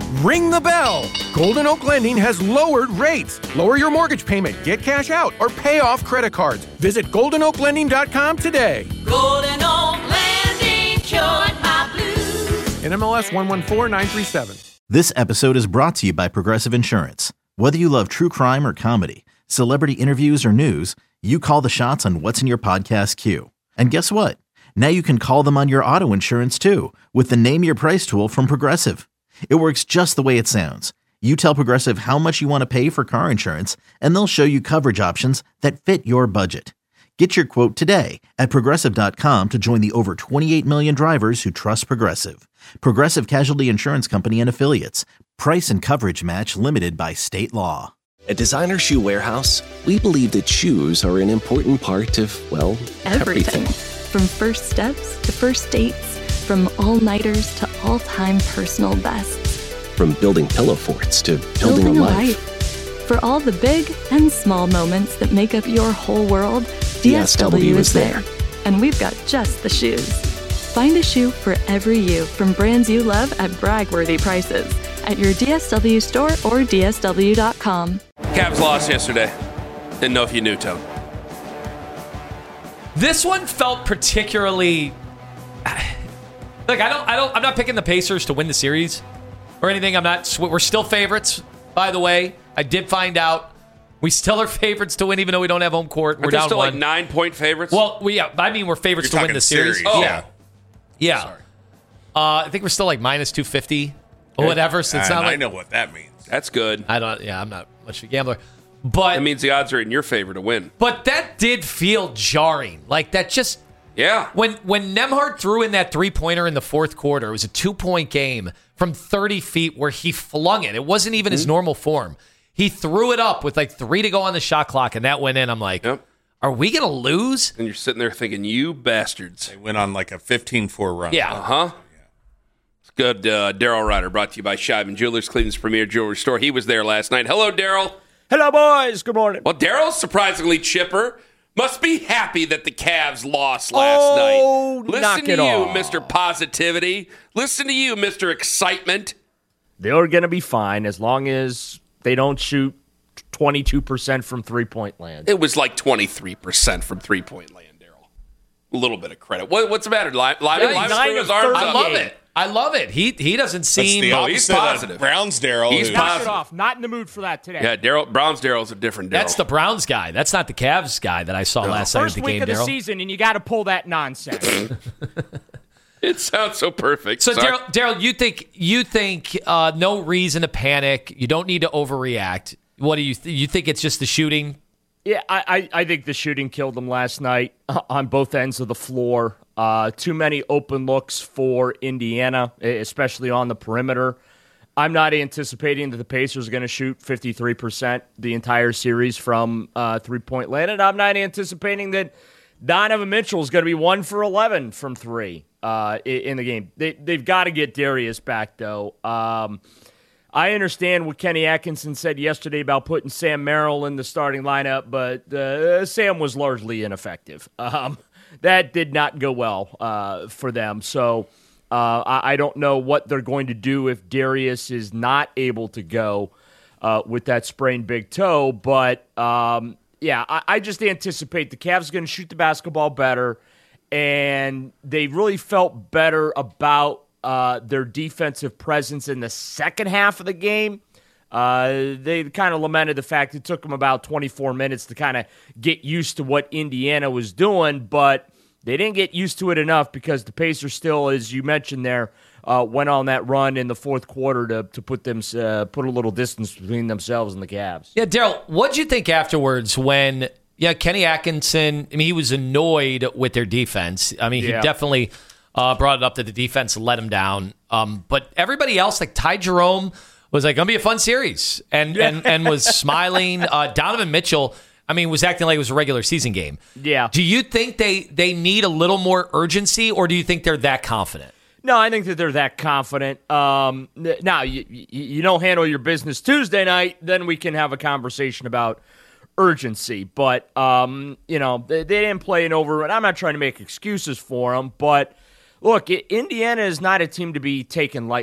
Ring the bell! Golden Oak Lending has lowered rates. Lower your mortgage payment, get cash out, or pay off credit cards. Visit GoldenOakLending.com today. Golden Oak Lending cured my blues. NMLS 114937. This episode is brought to you by Progressive Insurance. Whether you love true crime or comedy, celebrity interviews or news, you call the shots on what's in your podcast queue. And guess what? Now you can call them on your auto insurance too with the Name Your Price tool from Progressive. It works just the way it sounds. You tell Progressive how much you want to pay for car insurance, and they'll show you coverage options that fit your budget. Get your quote today at Progressive.com to join the over 28 million drivers who trust Progressive. Progressive Casualty Insurance Company and Affiliates. Price and coverage match limited by state law. At Designer Shoe Warehouse, we believe that shoes are an important part of, well, everything. From first steps to first dates, from all-nighters to all-time personal bests. From building pillow forts to building a life. For all the big and small moments that make up your whole world, DSW is there. And we've got just the shoes. Find a shoe for every you from brands you love at brag-worthy prices at your DSW store or DSW.com. Cavs lost yesterday. Didn't know if you knew, Tone. This one felt particularly... I'm not picking the Pacers to win the series or anything. We're still favorites, by the way. I did find out we still are favorites to win, even though we don't have home court. We're down still one. like 9-point favorites? Well, we're favorites to win the series. Oh. Yeah. Sorry. I think we're still like minus 250 or whatever. So it's not I know what that means. That's good. I'm not much of a gambler. But it means the odds are in your favor to win. But that did feel jarring. Like that just... Yeah. When Nembhard threw in that three-pointer in the fourth quarter, it was a 2-point game from 30 feet where he flung it. It wasn't even his normal form. He threw it up with like 3 to go on the shot clock, and that went in. I'm like, Are we going to lose? And you're sitting there thinking, you bastards. They went on like a 15-4 run. Yeah. Uh-huh. It's good. Daryl Ryder, brought to you by Scheiben Jewelers, Cleveland's premier jewelry store. He was there last night. Hello, Daryl. Hello, boys. Good morning. Well, Daryl's surprisingly chipper. Must be happy that the Cavs lost last night. Listen to you, Mr. Positivity. Listen to you, Mr. Excitement. They're going to be fine as long as they don't shoot 22% from three-point land. It was like 23% from three-point land, Daryl. A little bit of credit. What's the matter? Live his arms I up. love it. I love it. He doesn't seem... He's positive. Browns Daryl. He's positive. Off. Not in the mood for that today. Yeah, Browns Daryl's a different Daryl. That's the Browns guy. That's not the Cavs guy that I saw last night at the game, Daryl. First week of the season, and you got to pull that nonsense. It sounds so perfect. So, Daryl, you think no reason to panic. You don't need to overreact. What do you you think it's just the shooting? Yeah, I think the shooting killed them last night on both ends of the floor. Too many open looks for Indiana, especially on the perimeter. I'm not anticipating that the Pacers are going to shoot 53% the entire series from three-point land, and I'm not anticipating that Donovan Mitchell is going to be 1 for 11 from three in the game. They've got to get Darius back, though. I understand what Kenny Atkinson said yesterday about putting Sam Merrill in the starting lineup, but Sam was largely ineffective. That did not go well for them. So I don't know what they're going to do if Darius is not able to go with that sprained big toe. But, I just anticipate the Cavs are going to shoot the basketball better, and they really felt better about their defensive presence in the second half of the game. They kind of lamented the fact it took them about 24 minutes to kind of get used to what Indiana was doing, but they didn't get used to it enough because the Pacers still, as you mentioned there, went on that run in the fourth quarter to put a little distance between themselves and the Cavs. Yeah, Daryl, what'd you think afterwards when Kenny Atkinson, he was annoyed with their defense. He definitely brought it up that the defense let him down. But everybody else, like Ty Jerome, was like, going to be a fun series and was smiling. Donovan Mitchell, was acting like it was a regular season game. Yeah. Do you think they need a little more urgency, or do you think they're that confident? No, I think that they're that confident. Now, you don't handle your business Tuesday night, then we can have a conversation about urgency. But, they didn't play an overrun. I'm not trying to make excuses for them, but look, Indiana is not a team to be taken lightly.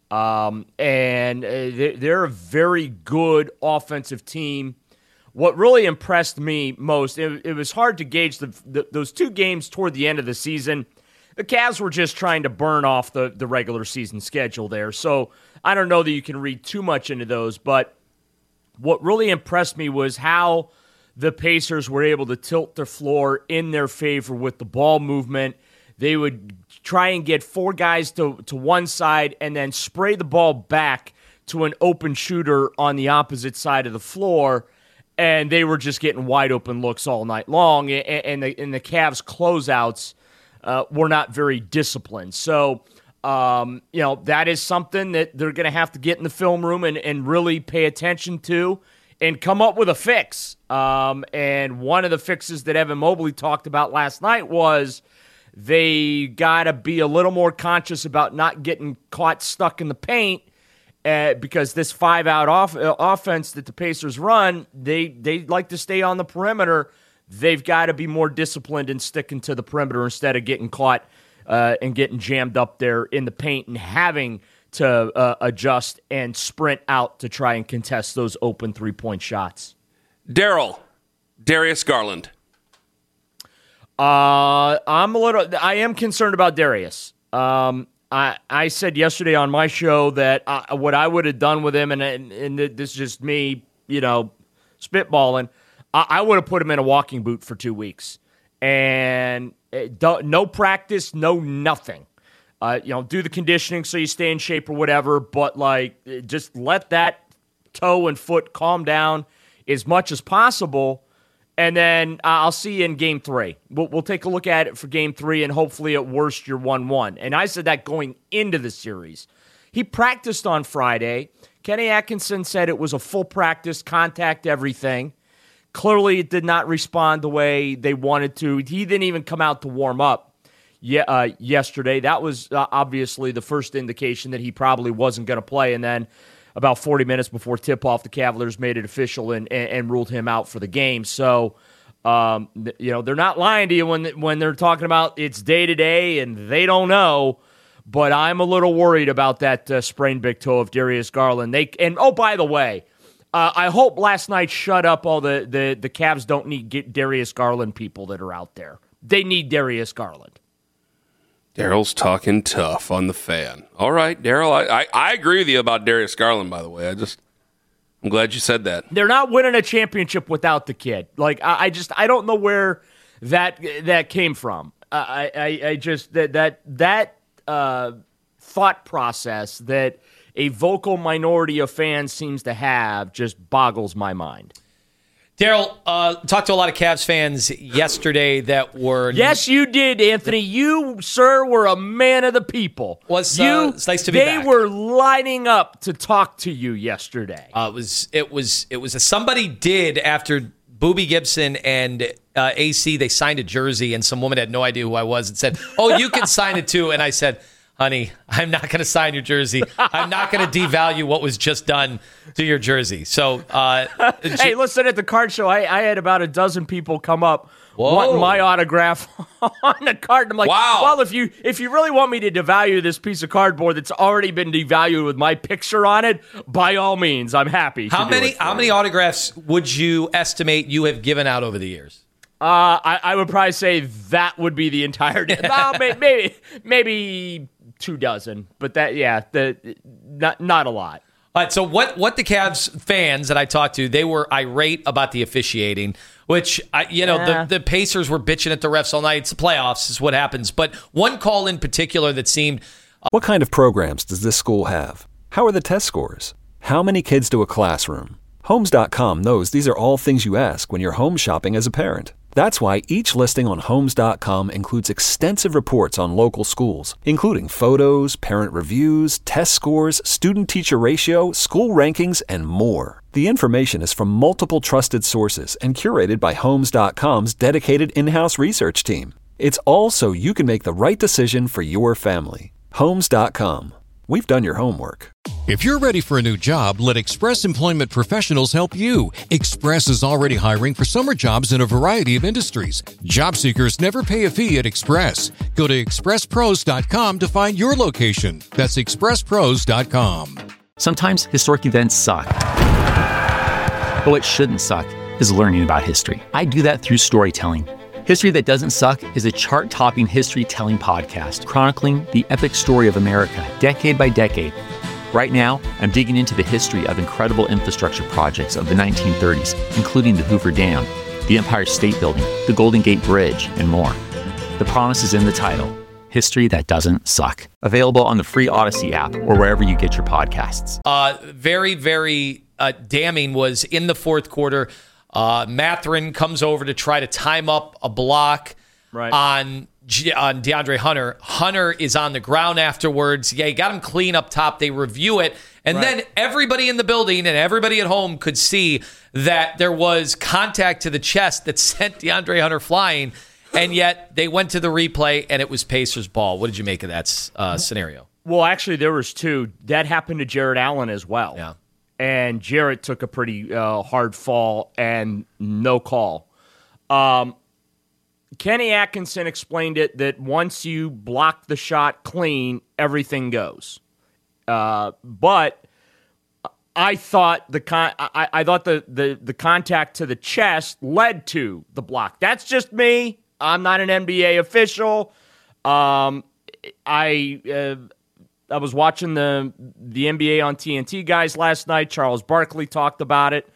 And they're a very good offensive team. What really impressed me most, it was hard to gauge those two games toward the end of the season. The Cavs were just trying to burn off the regular season schedule there. So I don't know that you can read too much into those, but what really impressed me was how the Pacers were able to tilt their floor in their favor with the ball movement. They would try and get four guys to one side and then spray the ball back to an open shooter on the opposite side of the floor, and they were just getting wide open looks all night long, and the Cavs closeouts were not very disciplined. So, that is something that they're going to have to get in the film room and really pay attention to and come up with a fix. And one of the fixes that Evan Mobley talked about last night was they got to be a little more conscious about not getting caught stuck in the paint because this 5-out offense that the Pacers run, they like to stay on the perimeter. They've got to be more disciplined and sticking to the perimeter instead of getting caught and getting jammed up there in the paint and having to adjust and sprint out to try and contest those open three-point shots. Daryl, Darius Garland. I am concerned about Darius. I said yesterday on my show that what I would have done with him, and this is just me, spitballing, I would have put him in a walking boot for 2 weeks. And no practice, no nothing. Do the conditioning so you stay in shape or whatever, but just let that toe and foot calm down as much as possible. And then I'll see you in Game 3. We'll take a look at it for Game 3, and hopefully at worst you're 1-1. And I said that going into the series. He practiced on Friday. Kenny Atkinson said it was a full practice, contact, everything. Clearly it did not respond the way they wanted to. He didn't even come out to warm up yesterday. That was obviously the first indication that he probably wasn't going to play. And then about 40 minutes before tip-off, the Cavaliers made it official and ruled him out for the game. So, they're not lying to you when they're talking about it's day-to-day and they don't know. But I'm a little worried about that sprained big toe of Darius Garland. By the way, I hope last night shut up all the Cavs don't need Darius Garland people that are out there. They need Darius Garland. Daryl's talking tough on the Fan. All right, Daryl, I agree with you about Darius Garland, by the way. I'm glad you said that. They're not winning a championship without the kid. I don't know where that came from. That thought process that a vocal minority of fans seems to have just boggles my mind. Daryl, talked to a lot of Cavs fans yesterday that were... Yes, you did, Anthony. You, sir, were a man of the people. It's nice to be back. They were lining up to talk to you yesterday. Somebody did after Boobie Gibson and AC, they signed a jersey, and some woman had no idea who I was and said, "Oh, you can sign it too." And I said, "Honey, I'm not going to sign your jersey. I'm not going to devalue what was just done to your jersey." So, hey, listen, at the card show, I had about a dozen people come up wanting my autograph on the card. And I'm like, wow. Well, if you really want me to devalue this piece of cardboard that's already been devalued with my picture on it, by all means, I'm happy. How many autographs would you estimate you have given out over the years? I would probably say that would be the entire day. Maybe 2 dozen, but not a lot. All right, so what the Cavs fans that I talked to, they were irate about the officiating, which, the Pacers were bitching at the refs all night. It's the playoffs, is what happens. But one call in particular that seemed... What kind of programs does this school have? How are the test scores? How many kids do a classroom? Homes.com knows these are all things you ask when you're home shopping as a parent. That's why each listing on Homes.com includes extensive reports on local schools, including photos, parent reviews, test scores, student-teacher ratio, school rankings, and more. The information is from multiple trusted sources and curated by Homes.com's dedicated in-house research team. It's all so you can make the right decision for your family. Homes.com. we've done your homework. If you're ready for a new job, let Express Employment Professionals help you. Express is already hiring for summer jobs in a variety of industries. Job seekers never pay a fee at Express. Go to expresspros.com to find your location. That's expresspros.com. Sometimes historic events suck. But what shouldn't suck is learning about history. I do that through storytelling. History That Doesn't Suck is a chart-topping history-telling podcast chronicling the epic story of America, decade by decade. Right now, I'm digging into the history of incredible infrastructure projects of the 1930s, including the Hoover Dam, the Empire State Building, the Golden Gate Bridge, and more. The promise is in the title, History That Doesn't Suck. Available on the free Odyssey app or wherever you get your podcasts. Very, very damning was in the fourth quarter. Mathurin comes over to try to time up a block on DeAndre Hunter. Hunter is on the ground afterwards. Yeah, he got him clean up top. They review it. And then everybody in the building and everybody at home could see that there was contact to the chest that sent DeAndre Hunter flying. And yet they went to the replay and it was Pacers ball. What did you make of that scenario? Well, actually, there was two. That happened to Jarrett Allen as well. Yeah. And Jarrett took a pretty hard fall and no call. Kenny Atkinson explained it that once you block the shot clean, everything goes. But I thought the contact to the chest led to the block. That's just me. I'm not an NBA official. I was watching the NBA on TNT guys last night. Charles Barkley talked about it.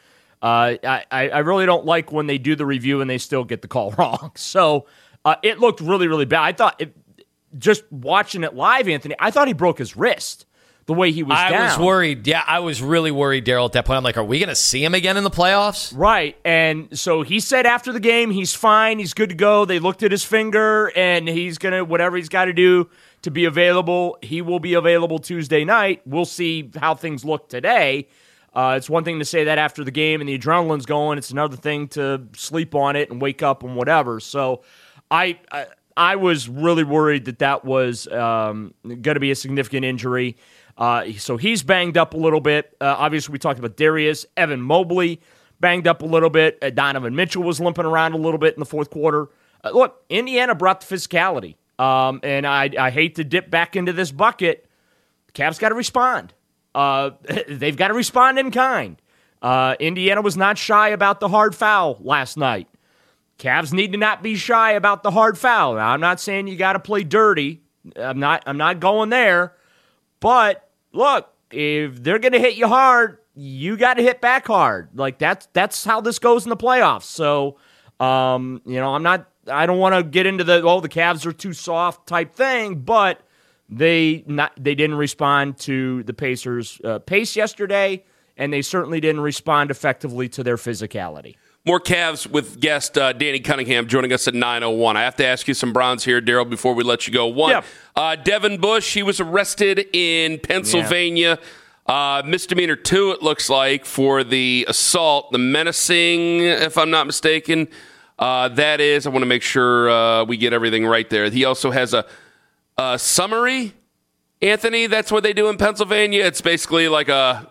I really don't like when they do the review and they still get the call wrong. So it looked really, really bad. I thought, just watching it live, Anthony, I thought he broke his wrist the way he was down. I was worried. Yeah, I was really worried, Daryl, at that point. I'm like, are we going to see him again in the playoffs? Right. And so he said after the game, he's fine. He's good to go. They looked at his finger, and he's going to, whatever he's got to do to be available, he will be available Tuesday night. We'll see how things look today. It's one thing to say that after the game and the adrenaline's going. It's another thing to sleep on it and wake up and whatever. So I was really worried that was going to be a significant injury. So he's banged up a little bit. Obviously, we talked about Darius. Evan Mobley banged up a little bit. Donovan Mitchell was limping around a little bit in the fourth quarter. Look, Indiana brought the physicality. And I hate to dip back into this bucket. The Cavs got to respond. They've got to respond in kind. Indiana was not shy about the hard foul last night. Cavs need to not be shy about the hard foul. Now, I'm not saying you got to play dirty. I'm not going there. But look, if they're going to hit you hard, you got to hit back hard. Like that's how this goes in the playoffs. So, I don't want to get into the Cavs are too soft type thing, but they didn't respond to the Pacers' pace yesterday, and they certainly didn't respond effectively to their physicality. More Cavs with guest Danny Cunningham joining us at 9:01. I have to ask you some Browns here, Daryl, before we let you go. One, Devin Bush, he was arrested in Pennsylvania. Misdemeanor 2, it looks like, for the assault, the menacing, if I'm not mistaken. That is, I want to make sure we get everything right there. He also has a summary, Anthony. That's what they do in Pennsylvania. It's basically like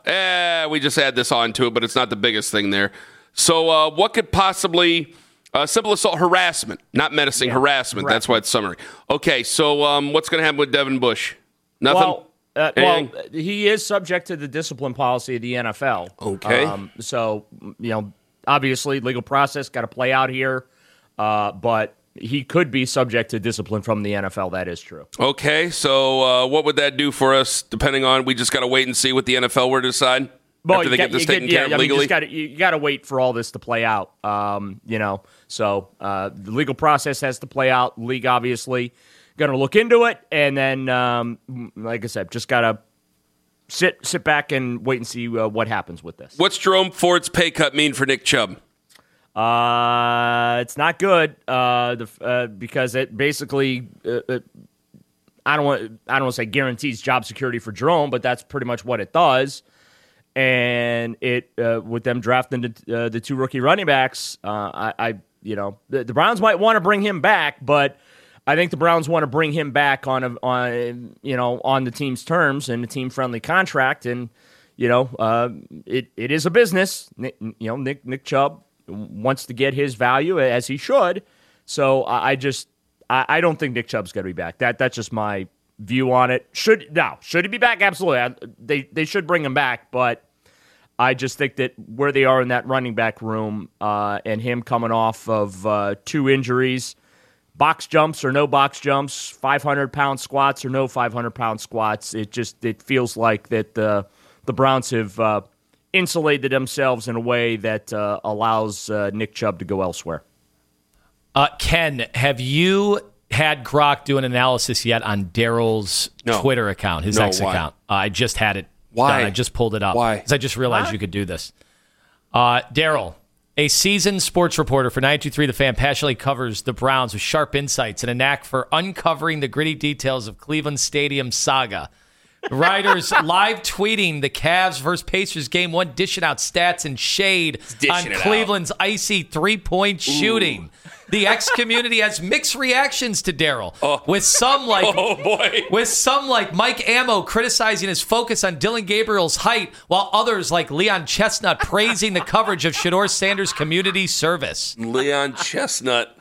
we just add this on to it, but it's not the biggest thing there. So what could possibly simple assault, harassment, not menacing, harassment. That's why it's summary. Okay, so what's going to happen with Devin Bush? Nothing? Well, he is subject to the discipline policy of the NFL. Okay. So, obviously, legal process got to play out here, but he could be subject to discipline from the NFL. That is true. Okay, so what would that do for us, depending on, we just got to wait and see what the NFL were to decide? Well, after they get this taken care of legally? You got to wait for all this to play out, So the legal process has to play out. League, obviously, going to look into it. And then, like I said, just got to sit back and wait and see what happens with this. What's Jerome Ford's pay cut mean for Nick Chubb? It's not good because it basically I don't want to say guarantees job security for Jerome, but that's pretty much what it does. And it with them drafting the two rookie running backs, the Browns might want to bring him back, but I think the Browns want to bring him back on the team's terms and a team-friendly contract, and it is a business. Nick Chubb wants to get his value, as he should. So I don't think Nick Chubb's going to be back. That's just my view on it. Should he be back? Absolutely. They should bring him back, but I just think that where they are in that running back room and him coming off of 2 injuries, box jumps or no box jumps, 500-pound squats or no 500-pound squats, it feels like that the Browns have insulated themselves in a way that allows Nick Chubb to go elsewhere. Ken, have you had Grok do an analysis yet on Daryl's Twitter account, his X account? I just had it. Why? Done. I just pulled it up. Why? Because I just realized you could do this. Daryl, a seasoned sports reporter for 92.3 The Fan, passionately covers the Browns with sharp insights and a knack for uncovering the gritty details of Cleveland Stadium saga. Writers live tweeting the Cavs versus Pacers game 1, dishing out stats and shade on Cleveland's icy 3-point shooting. The X community has mixed reactions to Daryl, with some like Mike Ammo criticizing his focus on Dylan Gabriel's height, while others like Leon Chestnut praising the coverage of Shedeur Sanders' community service. Leon Chestnut.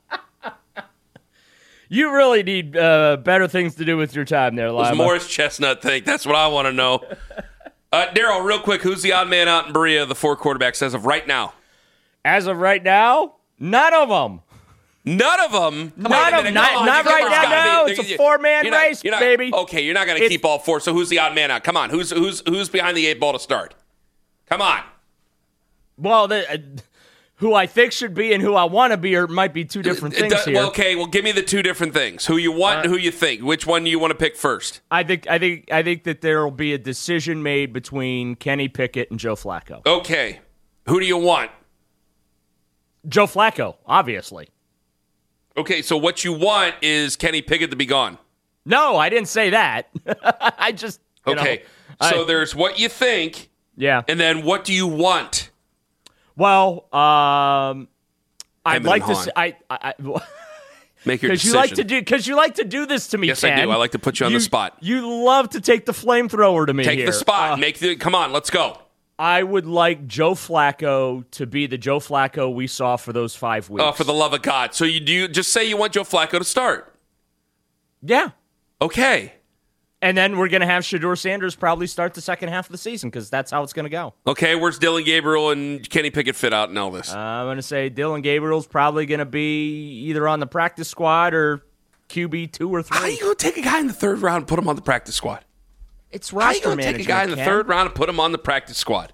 You really need better things to do with your time there, Lima. What does Morris Chestnut think? That's what I want to know. Daryl, real quick, who's the odd man out in Berea, the 4 quarterbacks, as of right now? As of right now, none of them. None of them? Not right now, no. It's a 4-man race, baby. Okay, you're not going to keep all 4, so who's the odd man out? Come on, who's behind the 8 ball to start? Come on. Well, who I think should be and who I want to be might be 2 different things here. Well, okay, well, give me the 2 different things. Who you want and who you think. Which one do you want to pick first? I think that there will be a decision made between Kenny Pickett and Joe Flacco. Okay. Who do you want? Joe Flacco, obviously. Okay, so what you want is Kenny Pickett to be gone. No, I didn't say that. I just so there's what you think. Yeah. And then what do you want? Well, I'd like to say make your decision. Because you like to do this to me, Yes, Ken. I do. I like to put you on the spot. You love to take the flamethrower to me Take here. the spot. Come on, let's go. I would like Joe Flacco to be the Joe Flacco we saw for those 5 weeks. Oh, for the love of God. So you do just say you want Joe Flacco to start. Yeah. Okay. And then we're going to have Shedeur Sanders probably start the second half of the season because that's how it's going to go. Okay, where's Dylan Gabriel and Kenny Pickett fit out in all this? I'm going to say Dylan Gabriel's probably going to be either on the practice squad or QB 2 or 3. How are you going to take a guy in the 3rd round and put him on the practice squad? It's roster management. How are you going to take a guy in the 3rd round and put him on the practice squad?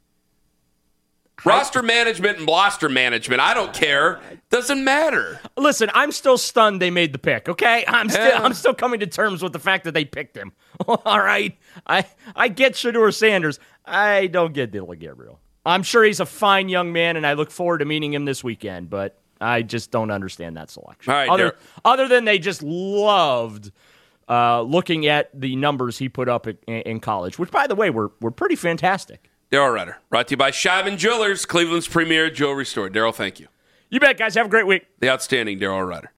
Roster management and bloster management. I don't care. Doesn't matter. Listen, I'm still stunned they made the pick, okay? I'm still coming to terms with the fact that they picked him. All right? I get Shedeur Sanders. I don't get Dylan Gabriel. I'm sure he's a fine young man, and I look forward to meeting him this weekend, but I just don't understand that selection. All right, other than they just loved looking at the numbers he put up in college, which, by the way, were pretty fantastic. Daryl Rutter, brought to you by Scheiben Jewelers, Cleveland's premier jewelry store. Daryl, thank you. You bet, guys. Have a great week. The outstanding Daryl Rutter.